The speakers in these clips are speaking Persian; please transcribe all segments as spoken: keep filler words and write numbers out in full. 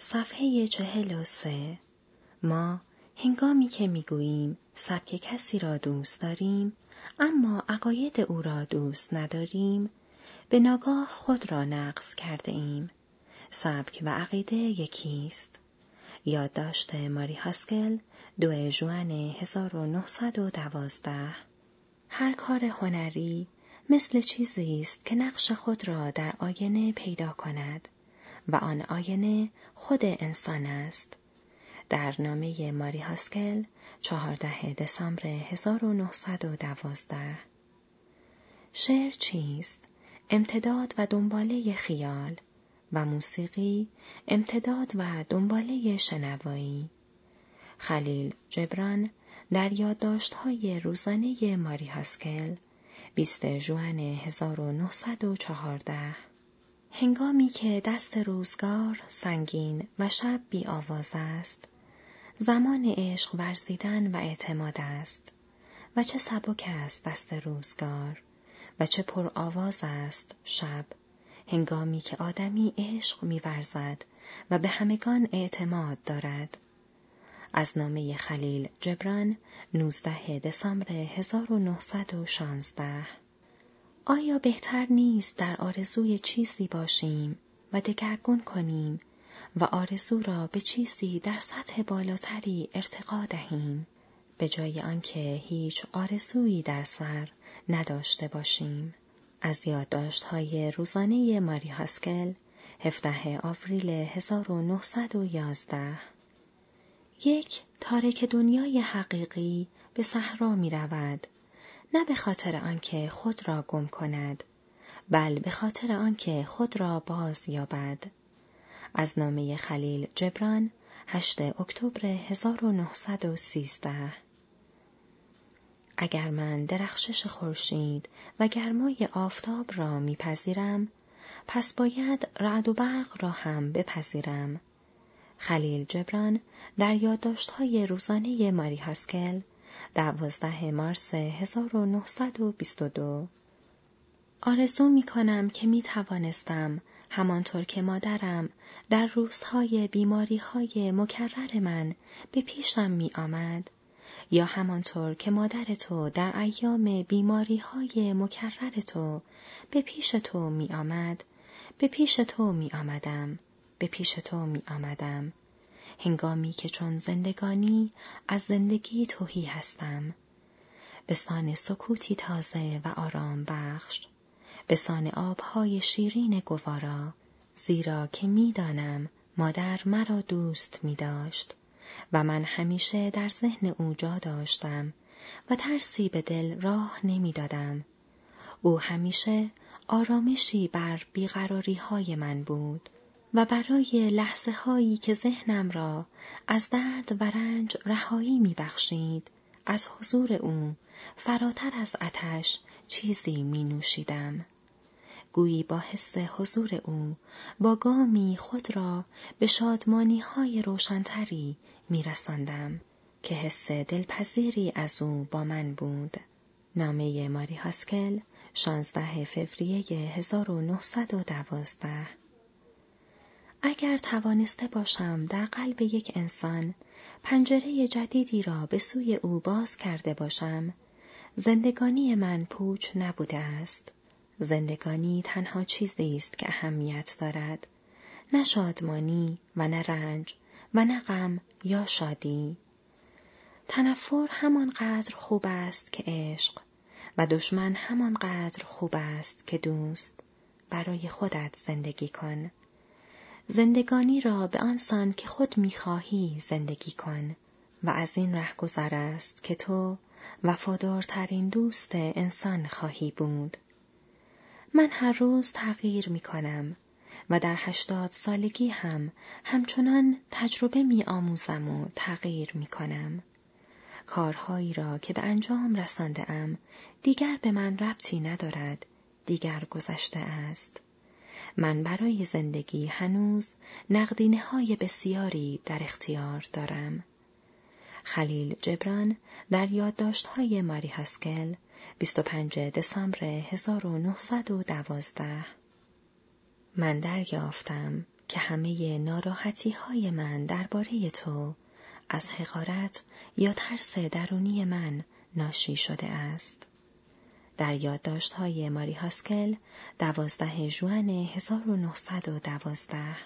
صفحه چهل و سه. ما هنگامی که میگوییم سبک کسی را دوست داریم اما عقاید او را دوست نداریم، به ناگاه خود را نقص کرده ایم. سبک و عقیده یکیست. یادداشت ماری هاسکل، دو ژوئن هزار و نهصد و دوازده. هر کار هنری مثل چیزی است که نقش خود را در آینه پیدا کند و آن آینه خود انسان است. در نامه ماری هاسکل، چهاردهم دسامبر هزار و نهصد و دوازده. شعر چیست؟ امتداد و دنباله خیال و موسیقی امتداد و دنباله شنوایی. خلیل جبران در یادداشت‌های روزانه ماری هاسکل، بیست ژوئن هزار و نهصد و چهارده. هنگامی که دست روزگار سنگین و شب بی آواز است، زمان عشق ورزیدن و اعتماد است. و چه سبک است دست روزگار و چه پر آواز است شب، هنگامی که آدمی عشق می ورزد و به همگان اعتماد دارد. از نامه خلیل جبران، نوزدهم دسامبر هزار و نهصد و شانزده. آیا بهتر نیست در آرزوی چیزی باشیم و دگرگون کنیم و آرزو را به چیزی در سطح بالاتری ارتقا دهیم، به جای آنکه هیچ آرزویی در سر نداشته باشیم؟ از یادداشت‌های روزانه ماری هاسکل، هفدهم آوریل هزار و نهصد و یازده. یک تارک دنیای حقیقی به صحرا می رود، نه به خاطر آنکه خود را گم کند، بل به خاطر آنکه خود را باز یابد. از نامه خلیل جبران، هشتم اکتبر هزار و نهصد و سیزده. اگر من درخشش خورشید و گرمای آفتاب را میپذیرم، پس باید رعد و برق را هم بپذیرم. خلیل جبران در یادداشت‌های روزانه ماری هاسکل، دوازدهم مارس هزار و نهصد و بیست و دو. آرزو می کنم که می توانستم همانطور که مادرم در روزهای بیماری‌های مکرر من به پیشم می آمد، یا همانطور که مادر تو در ایام بیماری‌های مکرر تو به پیش تو می آمد، به پیش تو می آمدم، به پیش تو می آمدم، هنگامی که چون زندگانی از زندگی تهی هستم، به سان سکوتی تازه و آرام بخش، به سان آبهای شیرین گوارا، زیرا که می دانم مادر مرا دوست می داشت و من همیشه در ذهن او جا داشتم و ترسی به دل راه نمی دادم. او همیشه آرامشی بر بیقراری های من بود و برای لحظه هایی که ذهنم را از درد و رنج رهایی می بخشید، از حضور او فراتر از آتش چیزی می نوشیدم. گویی با حس حضور او با گامی خود را به شادمانی های روشنتری می رساندم که حس دلپذیری از او با من بود. نامه ماری هاسکل، شانزدهم فوریه هزار و نهصد و دوازده. اگر توانسته باشم در قلب یک انسان پنجره جدیدی را به سوی او باز کرده باشم، زندگانی من پوچ نبوده است. زندگانی تنها چیزی است که اهمیت دارد، نه شادمانی و نه رنج و نه غم یا شادی. تنفر همانقدر خوب است که عشق و دشمن همانقدر خوب است که دوست. برای خودت زندگی کن. زندگانی را به آنسان که خود می‌خواهی زندگی کن و از این ره گذر است که تو وفادارترین دوست انسان خواهی بود. من هر روز تغییر می کنم و در هشتاد سالگی هم همچنان تجربه می آموزم و تغییر می کنم. کارهایی را که به انجام رسانده ام دیگر به من ربطی ندارد، دیگر گذشته است. من برای زندگی هنوز نقدینه‌های بسیاری در اختیار دارم. خلیل جبران در یادداشت‌های ماری هاسکل، بیست و پنجم دسامبر هزار و نهصد و دوازده. من دریافتم که همه ناراحتی های من درباره تو از حقارت یا ترس درونی من ناشی شده است. در یادداشت‌های ماری هاسکل، دوازده ژوئن هزار و نهصد و دوازده.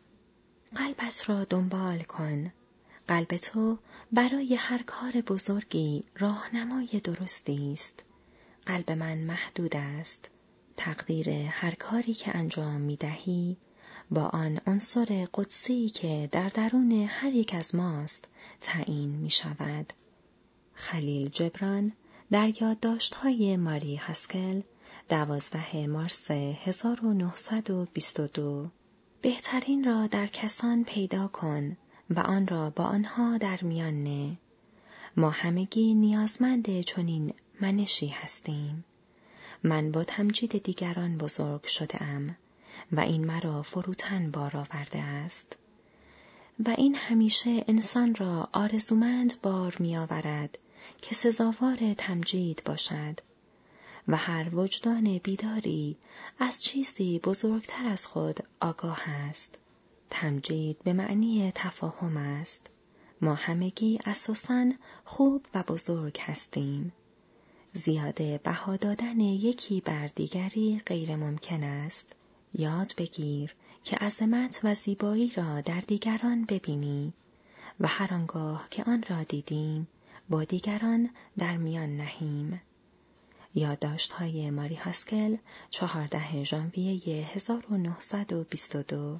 قلبت را دنبال کن. قلب تو برای هر کار بزرگی راهنمای درستی است. قلب من محدود است. تقدیر هر کاری که انجام می دهی با آن عنصر قدسی که در درون هر یک از ماست تعیین می شود. خلیل جبران در یادداشت‌های ماری هاسکل، دوازده مارس هزار و نهصد و بیست و دو. بهترین را در کسان پیدا کن و آن را با آنها در میان نه. ما همگی نیازمند چنین منشی هستیم. من با تمجید دیگران بزرگ شده ام و این مرا فروتن بار آورده است. و این همیشه انسان را آرزومند بار می آورد که سزاوار تمجید باشد و هر وجدان بیداری از چیزی بزرگتر از خود آگاه است. تمجید به معنی تفاهم است. ما همگی اساساً خوب و بزرگ هستیم. زیاده بها دادن یکی بر دیگری غیر ممکن است. یاد بگیر که عظمت و زیبایی را در دیگران ببینی و هر آنگاه که آن را دیدیم با دیگران در میان نهیم. یادداشت‌های ماری هاسکل، چهاردهم ژانویه هزار و نهصد و بیست و دو.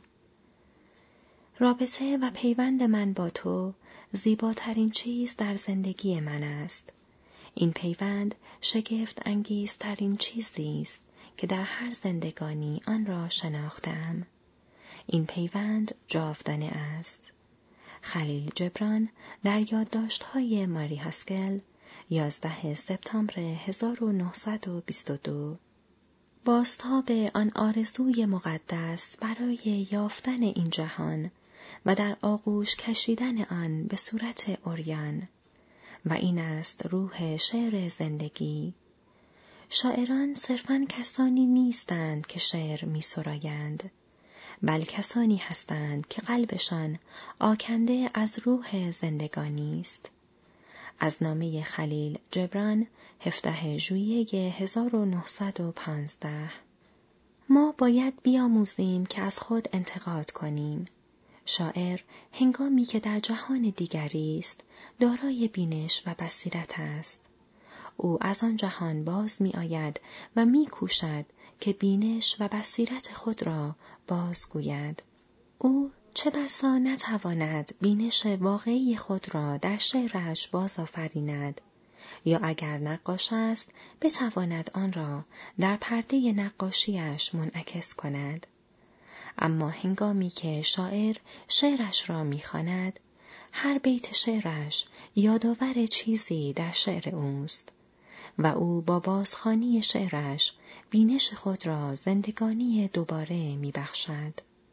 رابطه و پیوند من با تو زیباترین چیز در زندگی من است. این پیوند شگفت انگیزترین چیزی است که در هر زندگانی آن را شناختم. این پیوند جاودانه است. خلیل جبران در یادداشت‌های ماری هاسکل، یازده سپتامبر هزار و نهصد و بیست و دو. بازتاب آن آرزوی مقدس برای یافتن این جهان و در آغوش کشیدن آن به صورت عریان، و این است روح شعر زندگی. شاعران صرفاً کسانی نیستند که شعر می سرایند، بل کسانی هستند که قلبشان آکنده از روح زندگانی است. از نامه خلیل جبران، هفدهم ژوئیه هزار و نهصد و پانزده. ما باید بیاموزیم که از خود انتقاد کنیم. شاعر هنگامی که در جهان دیگری است دارای بینش و بصیرت است. او از آن جهان باز می آید و می کوشد که بینش و بصیرت خود را بازگوید. او چه بسا نتواند بینش واقعی خود را در شعرش باز آفریند، یا اگر نقاش است بتواند آن را در پرده نقاشیش منعکس کند. اما هنگامی که شاعر شعرش را می‌خواند، هر بیت شعرش یادآور چیزی در شعر اوست و او با بازخوانی شعرش بینش خود را زندگانی دوباره می‌بخشد.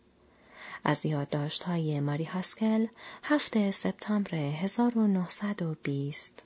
از یادداشت‌های ماری هاسکل، هفتم سپتامبر هزار و نهصد و بیست.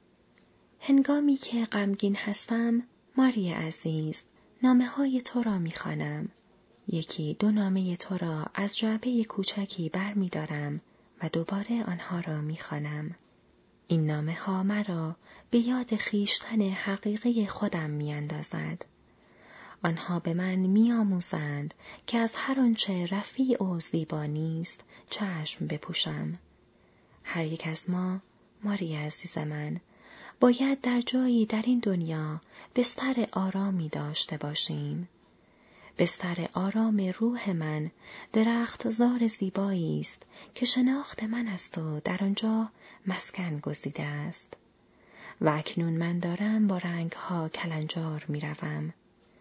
هنگامی که غمگین هستم، ماری عزیز، نامه‌های تو را می‌خوانم. یکی دو نامه تو را از جعبه کوچکی بر می دارم و دوباره آنها را می خوانم. این نامه ها مرا به یاد خویشتن حقیقی خودم می اندازد. آنها به من می آموزند که از هر آنچه رفیع و زیبا نیست چشم بپوشم. هر یک از ما، ماری عزیز من، باید در جایی در این دنیا بستر آرامی داشته باشیم. بستر آرام روح من درخت زار زیبایی است که شناخت من است و در آنجا مسکن گزیده است. و اکنون من دارم با رنگها کلنجار می روم.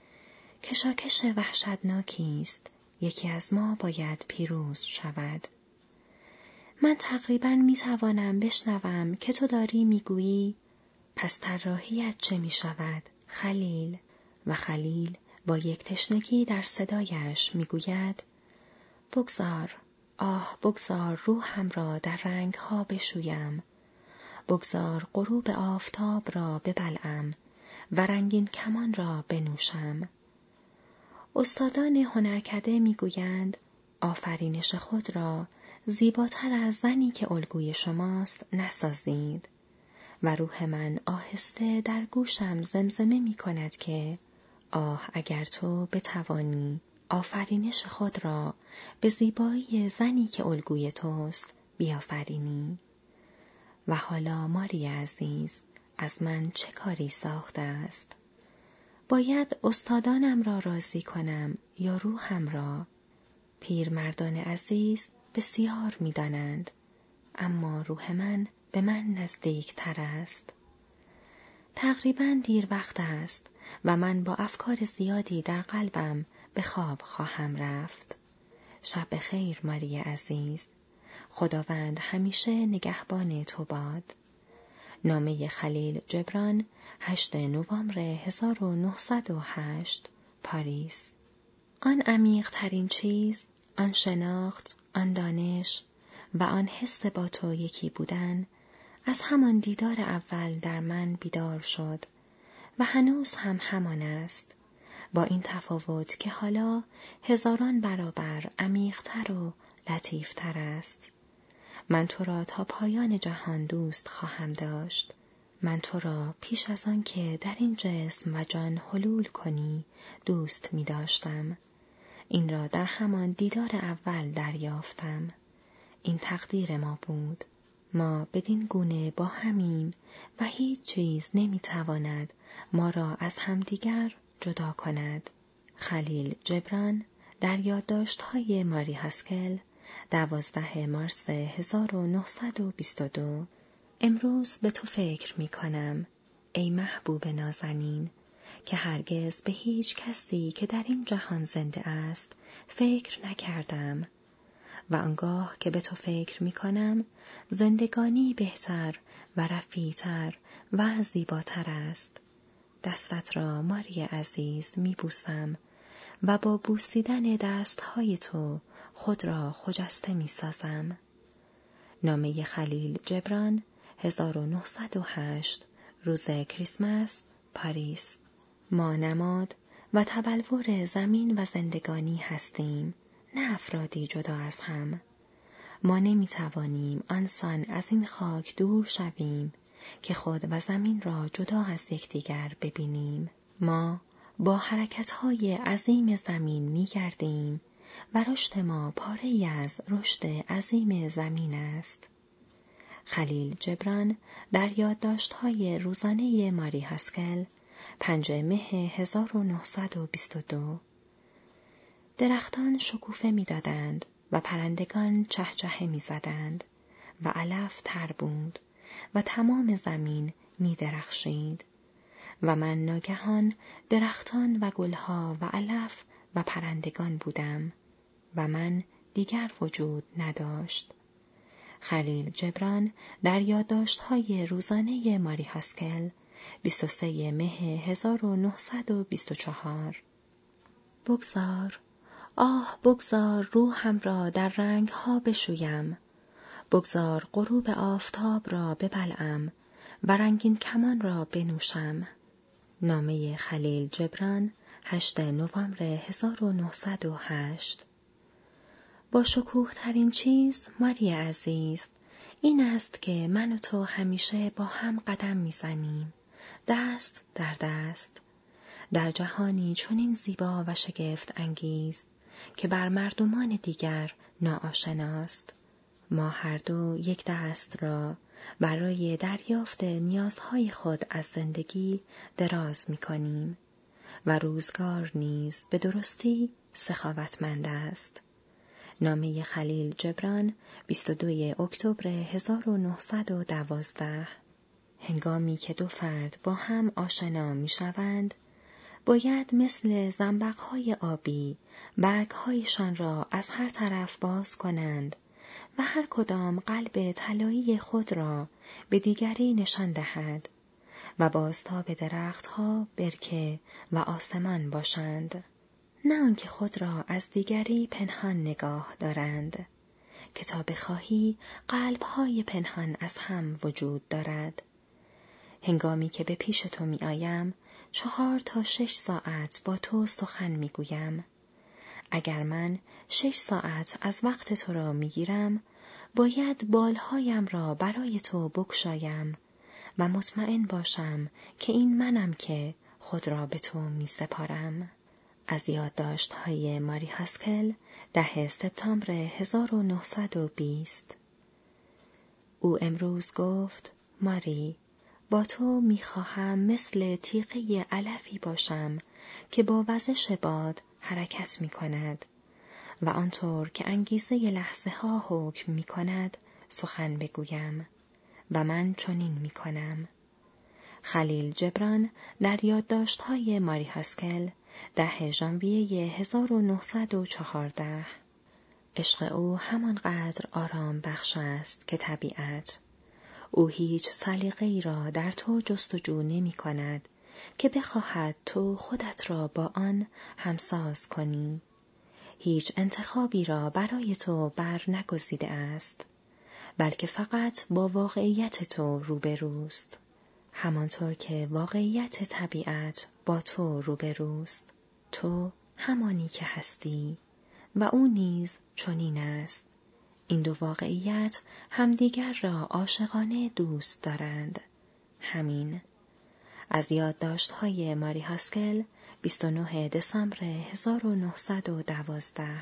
کشاکش وحشتناکی است. یکی از ما باید پیروز شود. من تقریباً می توانم بشنوم که تو داری می گویی پس طراحیت چه می شود خلیل؟ و خلیل با یک تشنگی در صدایش میگوید بگذار، آه بگذار روحم را در رنگها بشویم، بگذار غروب آفتاب را ببلعم و رنگین کمان را بنوشم. استادان هنرکده میگویند آفرینش خود را زیباتر از زنی که الگوی شماست نسازید. و روح من آهسته در گوشم زمزمه می کند که آه اگر تو بتوانی آفرینش خود را به زیبایی زنی که الگوی توست بیافرینی. و حالا ماری عزیز از من چه کاری ساخته است؟ باید استادانم را راضی کنم یا روحم را؟ پیرمردان عزیز بسیار می دانند، اما روح من به من نزدیک تر است. تقریباً دیر وقت است و من با افکار زیادی در قلبم به خواب خواهم رفت. شب بخیر ماری عزیز. خداوند همیشه نگهبان تو باد. نامه خلیل جبران، هشتم نوامبر هزار و نهصد و هشت، پاریس. آن عمیق ترین چیز، آن شناخت، آن دانش و آن حس با تو یکی بودن، از همان دیدار اول در من بیدار شد و هنوز هم همان است، با این تفاوت که حالا هزاران برابر عمیق‌تر و لطیف‌تر است. من تو را تا پایان جهان دوست خواهم داشت. من تو را پیش از آن که در این جسم و جان حلول کنی دوست می داشتم. این را در همان دیدار اول دریافتم. این تقدیر ما بود. ما بدین گونه با همیم و هیچ چیز نمی تواند ما را از همدیگر جدا کند. خلیل جبران، در یادداشت‌های ماری هاسکل، دوازده مارس هزار و نهصد و بیست و دو. امروز به تو فکر می کنم، ای محبوب نازنین، که هرگز به هیچ کسی که در این جهان زنده است فکر نکردم و آنگاه که به تو فکر می کنم زندگانی بهتر و رفیع‌تر و زیباتر است. دستت را ماری عزیز می بوسم و با بوسیدن دستهای تو خود را خجسته می سازم. نامه خلیل جبران، هزار و نهصد و هشت، روز کریسمس، پاریس. ما نماد و تبلور زمین و زندگانی هستیم، نه افرادی جدا از هم. ما نمی توانیم آنسان از این خاک دور شویم که خود و زمین را جدا از یکدیگر ببینیم. ما با حرکت‌های عظیم زمین می گردیم و رشد ما پاره‌ای از رشد عظیم زمین است. خلیل جبران، در یادداشت‌های روزانه ماری هاسکل، پنجم مه هزار و نهصد و بیست و دو. درختان شکوفه می دادند و پرندگان چهچهه می زدند و علف تر بود و تمام زمین می درخشید و من ناگهان درختان و گلها و علف و پرندگان بودم و من دیگر وجود نداشت. خلیل جبران، در یادداشت‌های روزانه ماری هاسکل، بیست و سوم مه هزار و نهصد و بیست و چهار. بگذار، آه بگذار روحم را در رنگ‌ها بشویم، بگذار غروب آفتاب را ببلعم و رنگین کمان را بنوشم. نامه خلیل جبران، هشتم نوامبر هزار و نهصد و هشت. با شکوه ترین چیز ماری عزیز این است که من و تو همیشه با هم قدم میزنیم، دست در دست، در جهانی چنین زیبا و شگفت انگیز که بر مردمان دیگر ناآشناست. ما هر دو یک دست را برای دریافت نیازهای خود از زندگی دراز می‌کنیم و روزگار نیز به درستی سخاوتمند است. نامه خلیل جبران، بیست و دوم اکتبر هزار و نهصد و دوازده. هنگامی که دو فرد با هم آشنا می‌شوند، باید مثل زنبق‌های آبی برگ‌هایشان را از هر طرف باز کنند و هر کدام قلب طلایی خود را به دیگری نشان دهد و بازتاب درخت‌ها، برکه و آسمان باشند، نه آنکه خود را از دیگری پنهان نگاه دارند، که تا بخواهی قلب‌های پنهان از هم وجود دارد. هنگامی که به پیش تو می آیم، چهار تا شش ساعت با تو سخن می گویم. اگر من شش ساعت از وقت تو را میگیرم، باید بالهایم را برای تو بگشایم و مطمئن باشم که این منم که خود را به تو می سپارم. از یادداشت‌های ماری هاسکل، ده سپتامبر هزار و نهصد و بیست. او امروز گفت: ماری، با تو می‌خواهم مثل تیغه علفی باشم که با وزش باد حرکت می‌کند و آنطور که انگیزه لحظه ها حکم می‌کند سخن بگویم و من چنین می‌کنم. خلیل جبران در یادداشت‌های ماری هاسکل، ده ژانویه هزار و نهصد و چهارده. عشق او همانقدر آرام بخش است که طبیعت. او هیچ سلیقه‌ای را در تو جستجو نمی کند که بخواهد تو خودت را با آن همساز کنی. هیچ انتخابی را برای تو بر نگزیده است، بلکه فقط با واقعیت تو روبروست. همانطور که واقعیت طبیعت با تو روبروست. تو همانی که هستی و او نیز چنین است. این دو واقعیت همدیگر را عاشقانه دوست دارند. همین. از یادداشت‌های ماری هاسکل، بیست و نهم دسامبر هزار و نهصد و دوازده.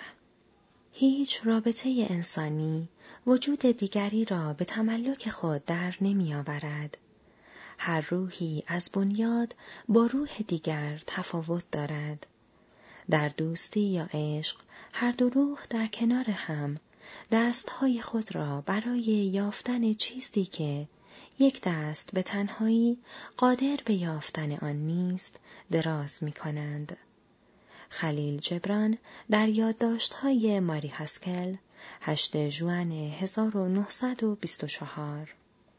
هیچ رابطه انسانی وجود دیگری را به تملک خود در نمی آورد. هر روحی از بنیاد با روح دیگر تفاوت دارد. در دوستی یا عشق هر دو روح در کنار هم دستهای خود را برای یافتن چیزی که یک دست به تنهایی قادر به یافتن آن نیست دراز می کنند. خلیل جبران در یادداشت‌های ماری هاسکل، هشتم ژوئن هزار و نهصد و بیست و چهار.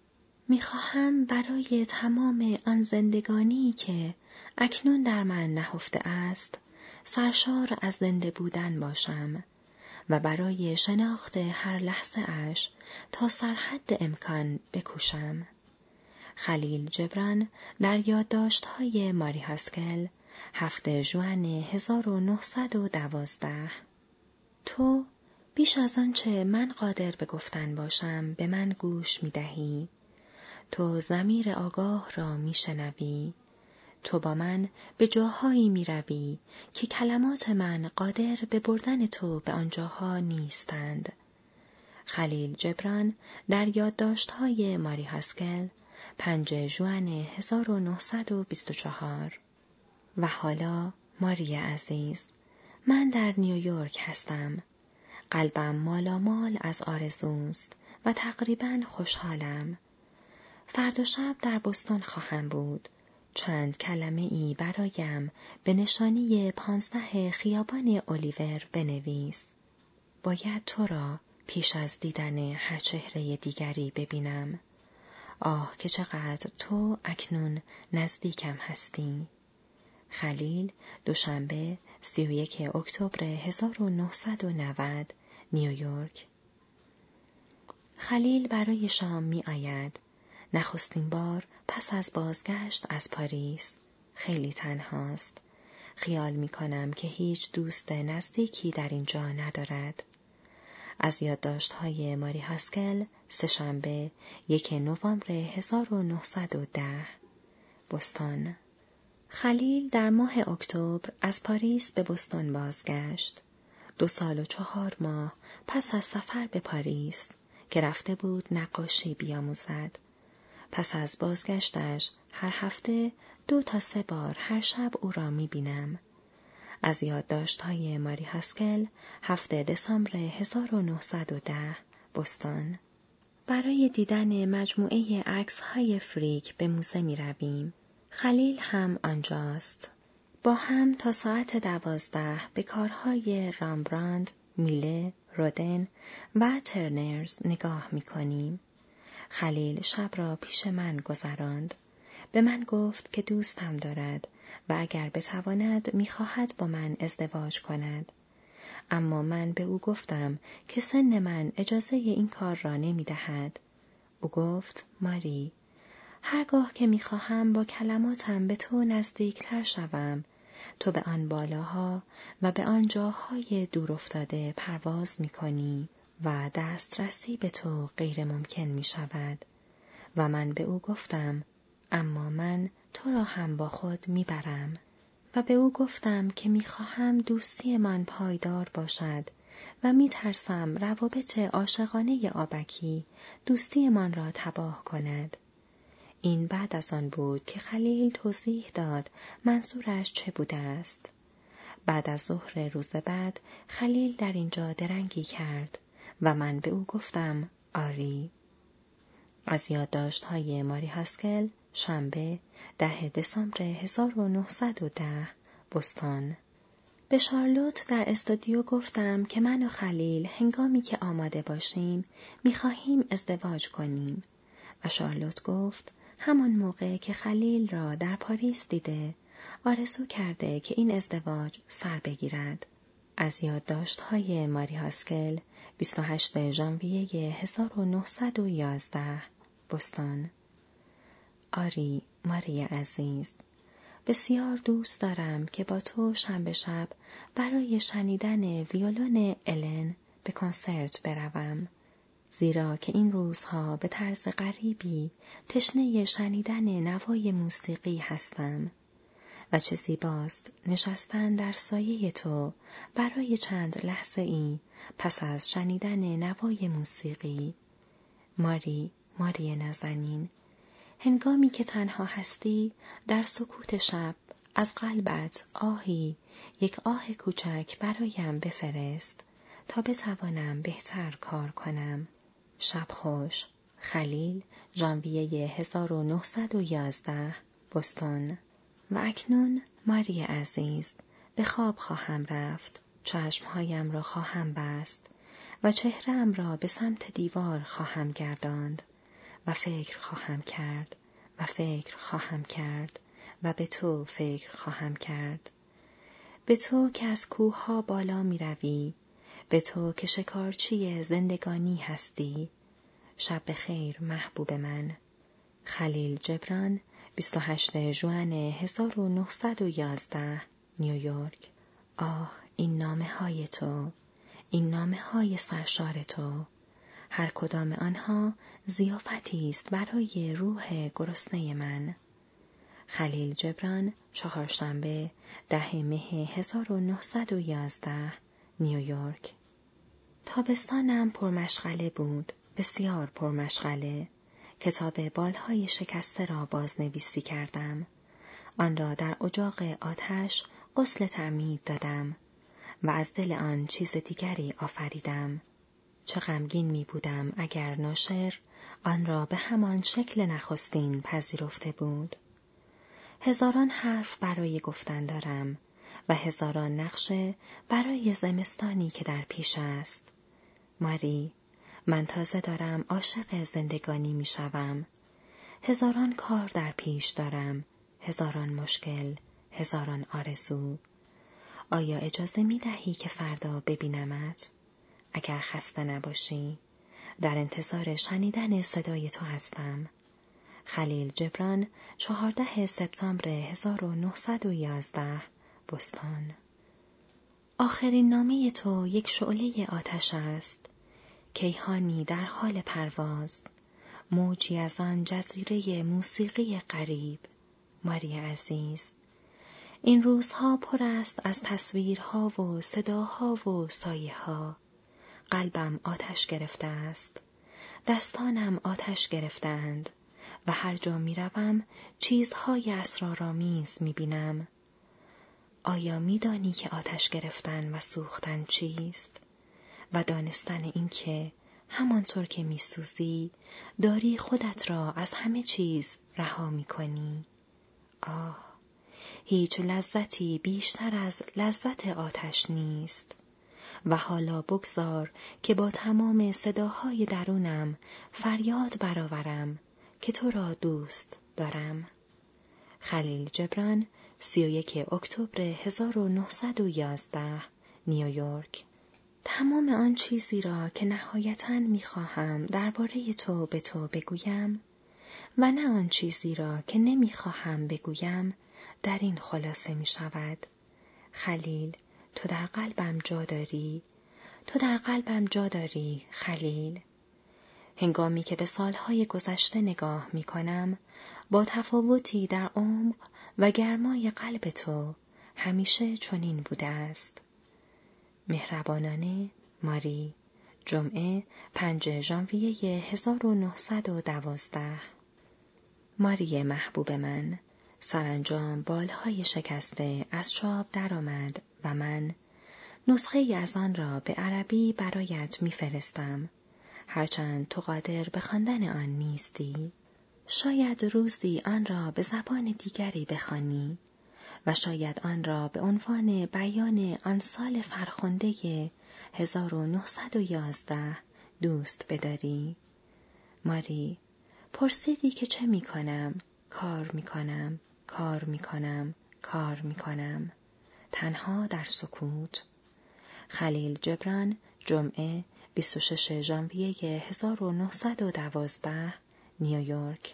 می‌خواهم برای تمام آن زندگانی که اکنون در من نهفته است، سرشار از زنده بودن باشم و برای شناخت هر لحظه اش تا سرحد امکان بکوشم. خلیل جبران در یادداشت‌های ماری هاسکل، هفتم ژوئن هزار و نهصد و دوازده. تو بیش از آنچه من قادر به گفتن باشم به من گوش می‌دهی. تو ضمیر آگاه را می‌شنوی. تو با من به جاهایی می‌روی که کلمات من قادر به بردن تو به آنجاها نیستند. خلیل جبران در یادداشت‌های ماری هاسکل، پنجم ژوئن هزار و نهصد و بیست و چهار. و حالا ماری عزیز، من در نیویورک هستم. قلبم مالامال از آرزوست و تقریباً خوشحالم. فردا شب در بوستون خواهم بود. چند کلمه ای برایم به نشانی پانزده خیابان الیور بنویس. باید تو را پیش از دیدن هر چهره دیگری ببینم. آه که چقدر تو اکنون نزدیکم هستی. خلیل، دوشنبه سی و یک اکتبر هزار و نهصد و نود، نیویورک. خلیل برای شام می آید. نخستین بار پس از بازگشت از پاریس. خیلی تنهاست. خیال می کنم که هیچ دوست نزدیکی در اینجا ندارد. از یادداشت‌های ماری هاسکل، سه‌شنبه یک نوامبر هزار و نهصد و ده، بوستون. خلیل در ماه اکتبر از پاریس به بوستون بازگشت. دو سال و چهار ماه پس از سفر به پاریس که رفته بود نقاشی بیاموزد. پس از بازگشتش هر هفته دو تا سه بار هر شب او را می بینم. از یادداشت‌های ماری هاسکل، هفتم دسامبر هزار و نهصد و ده، بوستون. برای دیدن مجموعه عکس‌های فریک به موزه می رویم. خلیل هم آنجاست. با هم تا ساعت دوازده به کارهای رامبراند، میله، رودن و ترنرز نگاه می کنیم. خلیل شب را پیش من گذراند. به من گفت که دوستم دارد و اگر بتواند می‌خواهد با من ازدواج کند. اما من به او گفتم که سن من اجازه این کار را نمی‌دهد. او گفت: ماری، هرگاه که می‌خواهم با کلماتم به تو نزدیکتر شوم تو به آن بالاها و به آن جاهای دور افتاده پرواز می کنی و دسترسی به تو غیر ممکن می شود. و من به او گفتم اما من تو را هم با خود می برم. و به او گفتم که می خواهم دوستی من پایدار باشد و می ترسم روابط عاشقانه آبکی دوستی من را تباه کند. این بعد از آن بود که خلیل توضیح داد منظورش چه بوده است. بعد از ظهر روز بعد خلیل در اینجا درنگی کرد و من به او گفتم آری. از یادداشت‌های ماری هاسکل، شنبه ده دسامبر هزار و نهصد و ده، بوستون. به شارلوت در استودیو گفتم که من و خلیل هنگامی که آماده باشیم می‌خواهیم ازدواج کنیم و شارلوت گفت همان موقع که خلیل را در پاریس دیده آرزو کرده که این ازدواج سر بگیرد. از یادداشت‌های ماری هاسکل، بیست و هشتم ژانویه هزار و نهصد و یازده، بوستون. آری، ماری عزیز، بسیار دوست دارم که با تو شنبه شب برای شنیدن ویولون الن به کنسرت بروم، زیرا که این روزها به طرز غریبی تشنه شنیدن نوای موسیقی هستم و چه زیباست نشستن در سایه تو برای چند لحظه ای پس از شنیدن نوای موسیقی. ماری، ماری نازنین، هنگامی که تنها هستی در سکوت شب از قلبت آهی، یک آه کوچک برایم بفرست تا بتوانم بهتر کار کنم. شب خوش. خلیل، ژانویه هزار و نهصد و یازده، بوستون. و اکنون ماری عزیز، به خواب خواهم رفت، چشمهایم را خواهم بست و چهره‌ام را به سمت دیوار خواهم گرداند و فکر خواهم کرد و فکر خواهم کرد و به تو فکر خواهم کرد. به تو که از کوه‌ها بالا می روی، به تو که شکارچی زندگانی هستی. شب بخیر محبوب من. خلیل جبران، بیست و هشتم ژوئن هزار و نهصد و یازده، نیویورک. آه، این نامه های تو، این نامه های سرشار تو، هر کدام آنها ضیافتی است برای روح گرسنه من. خلیل جبران، چهارشنبه ده مه هزار و نهصد و یازده، نیویورک. تابستانم پرمشغله بود، بسیار پرمشغله. کتاب بالهای شکسته را بازنویسی کردم. آن را در اجاق آتش غسل تعمید دادم و از دل آن چیز دیگری آفریدم. چه غمگین می بودم اگر ناشر آن را به همان شکل نخستین پذیرفته بود. هزاران حرف برای گفتن دارم و هزاران نقشه برای زمستانی که در پیش است. ماری، من تازه دارم عاشق زندگانی می شوم. هزاران کار در پیش دارم، هزاران مشکل، هزاران آرزو. آیا اجازه می دهی که فردا ببینمت؟ اگر خسته نباشی، در انتظار شنیدن صدای تو هستم. خلیل جبران، چهاردهم سپتامبر هزار و نهصد و یازده، بوستون. آخرین نامه تو یک شعله آتش است. کیهانی در حال پرواز، موجی از آن جزیره موسیقی غریب. ماری عزیز، این روزها پر است از تصویرها و صداها و سایه‌ها. قلبم آتش گرفته است، دستانم آتش گرفتند و هر جا می روم چیزهای اسرارآمیز می بینم. آیا می دانی که آتش گرفتن و سوختن چیست؟ و دانستن این که همانطور که می سوزی داری خودت را از همه چیز رها می کنی. آه، هیچ لذتی بیشتر از لذت آتش نیست. و حالا بگذار که با تمام صداهای درونم فریاد برآورم که تو را دوست دارم. خلیل جبران، سی و یکم اکتبر هزار و نهصد و یازده، نیویورک. تمام آن چیزی را که نهایتاً می‌خواهم درباره تو به تو بگویم و نه آن چیزی را که نمی‌خواهم بگویم در این خلاصه می شود: خلیل، تو در قلبم جا داری، تو در قلبم جا داری خلیل. هنگامی که به سالهای گذشته نگاه می کنم، با تفاوتی در عمق و گرمای قلب تو همیشه چنین بوده است. مهربانانه، ماری. جمعه پنجم ژانویه هزار و نهصد و دوازده. ماری محبوب من، سرانجام بالهای شکسته از چاپ درآمد و من نسخه ای از آن را به عربی برایت می‌فرستم. هرچند تو قادر به خواندن آن نیستی، شاید روزی آن را به زبان دیگری بخوانی و شاید آن را به عنوان بیان آن سال فرخنده هزار و نهصد و یازده دوست بداری. ماری، پرسیدی که چه می کنم؟ کار می کنم، کار می کنم، کار می کنم. تنها در سکوت. خلیل جبران، جمعه بیست و ششم ژانویه هزار و نهصد و دوازده، نیویورک.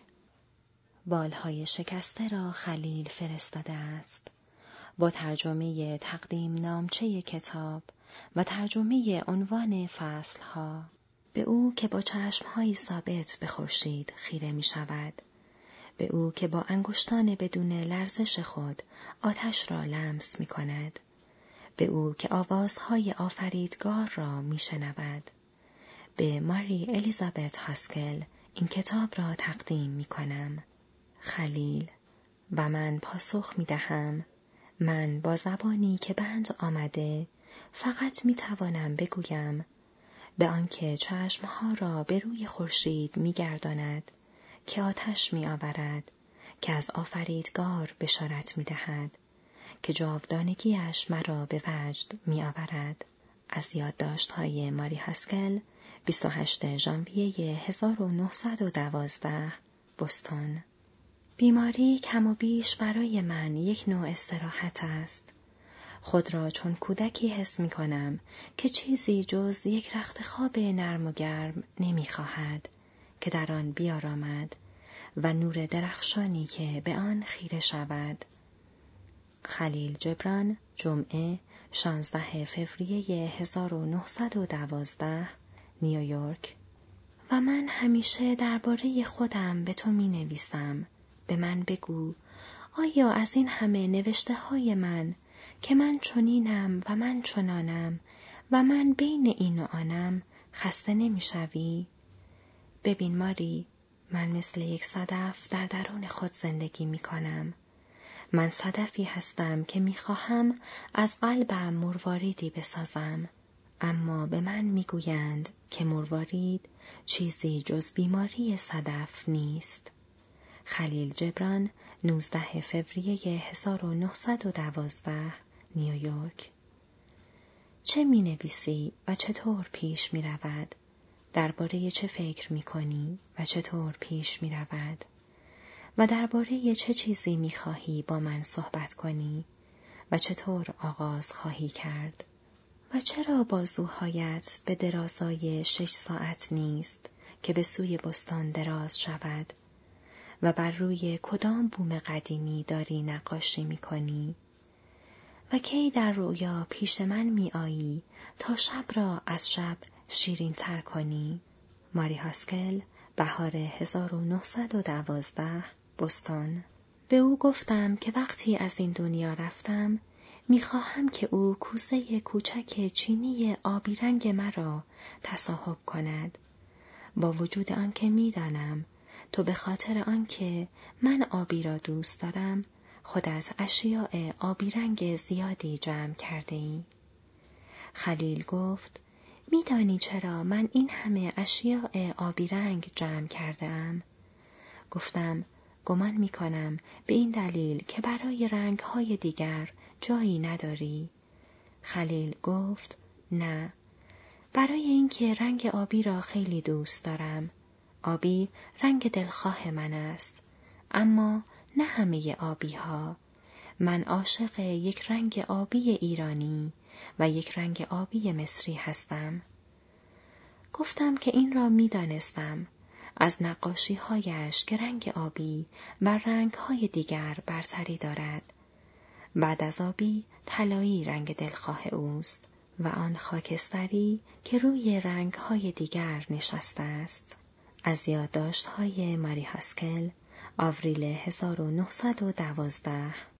بالهای شکسته را خلیل فرستاده است. با ترجمه تقدیم نامچه کتاب و ترجمه عنوان فصلها، به او که با چشمهایی ثابت به خورشید خیره می شود، به او که با انگشتان بدون لرزش خود آتش را لمس می کند، به او که آوازهای آفریدگار را می شنود. به ماری الیزابت هاسکل این کتاب را تقدیم می کنم. خلیل. و من پاسخ می دهم: من با زبانی که بند آمده فقط می توانم بگویم به آنکه چشمها را به روی خورشید می گرداند که آتش می آورد، که از آفریدگار بشارت می دهد، که جاودانگیش مرا به وجد می آورد. از یادداشت‌های ماری هاسکل، بیست و هشتم ژانویه هزار و نهصد و دوازده، بوستون. بیماری کم و بیش برای من یک نوع استراحت است. خود را چون کودکی حس می کنم که چیزی جز یک رخت خواب نرم و گرم نمی خواهد که در آن بیارامد و نور درخشانی که به آن خیره شود. خلیل جبران، جمعه شانزدهم فوریه هزار و نهصد و دوازده، نیویورک. و من همیشه درباره خودم به تو می نویسم. به من بگو، آیا از این همه نوشته های من که من چنینم و من چنانم و من بین این و آنم خسته نمی شوی؟ ببین ماری، من مثل یک صدف در درون خود زندگی می کنم. من صدفی هستم که می خواهم از قلبم مرواریدی بسازم، اما به من می گویند که مروارید چیزی جز بیماری صدف نیست. خلیل جبران، نوزدهم فوریه هزار و نهصد و دوازده، نیویورک. چه می نویسی و چطور پیش می رود؟ درباره چه فکر می کنی و چطور پیش می رود؟ و درباره چه چیزی می خواهی با من صحبت کنی و چطور آغاز خواهی کرد؟ و چرا بازوهایت به درازای شش ساعت نیست که به سوی بستان دراز شود؟ و بر روی کدام بوم قدیمی داری نقاشی می کنی؟ و کی در رویا پیش من می آیی تا شب را از شب شیرین تر کنی؟ ماری هاسکل، بهار هزار و نهصد و دوازده، بوستون. به او گفتم که وقتی از این دنیا رفتم می خواهم که او کوزه کوچک چینی آبی رنگ مرا تصاحب کند، با وجود آنکه می دانم تو به خاطر آنکه من آبی را دوست دارم خودت اشیاء آبی رنگ زیادی جمع کرده ای. خلیل گفت: می دانی چرا من این همه اشیاء آبی رنگ جمع کرده ام؟ گفتم: گمان می کنم به این دلیل که برای رنگ‌های دیگر جایی نداری. خلیل گفت: نه، برای اینکه رنگ آبی را خیلی دوست دارم. آبی رنگ دلخواه من است، اما نه همه آبی ها. من عاشق یک رنگ آبی ایرانی و یک رنگ آبی مصری هستم. گفتم که این را می دانستم، از نقاشی‌هایش که رنگ آبی بر رنگ‌های دیگر برتری دارد. بعد از آبی طلایی رنگ دلخواه اوست و آن خاکستری که روی رنگ‌های دیگر نشسته است. از یادداشت‌های ماری هاسکل، آوریل هزار و نهصد و دوازده